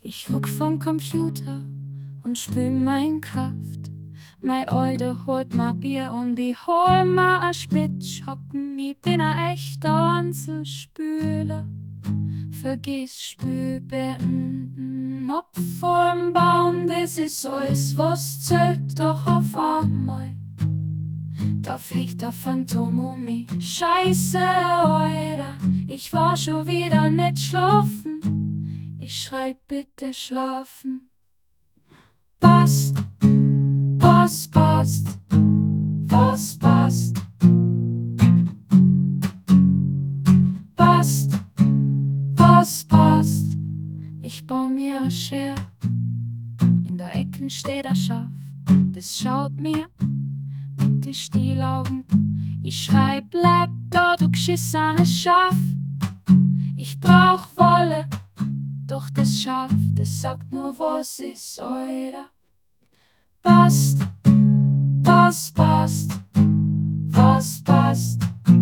Ich guck vom Computer und spül mein Kraft. Mein Alter holt ma Bier und ich hol ma a Spitz hocken. Ich bin a echter Anzelspüler. Vergiss Spülbeenden ob vorm Baum, das ist alles, was zählt, doch auf einmal. Da fliegt der Phantom um mich. Scheiße, Alter, ich war schon wieder nicht schlafen. Ich schrei bitte schlafen. Passt, passt, passt, was passt. Passt, was passt. Ich bau mir a Scher. In der Ecken steht a Schaf. Das schaut mir mit die Stielaugen. Ich schrei, bleib da, du geschissenes Schaf. Ich brauch Wolle, doch das Schaf, das sagt nur, was ist, Alter. Passt, was passt, was passt.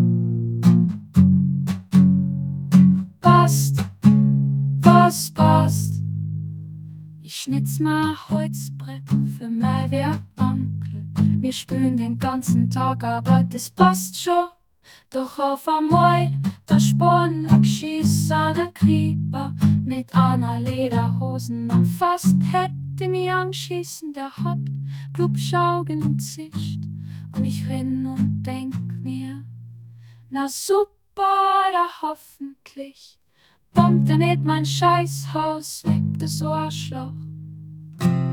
Passt, was passt. Ich schnitz mal Holzbrett für mein Werkbankel. Wir spülen den ganzen Tag, aber das passt schon. Doch auf einmal, da sporn a geschissener Krieger mit einer Lederhosen und fast hätte mich anschießen. Der hat Glubschaugen und Sicht. Und ich renn und denk mir, na super, da hoffentlich bombt er nicht mein Scheißhaus weg, das Arschloch.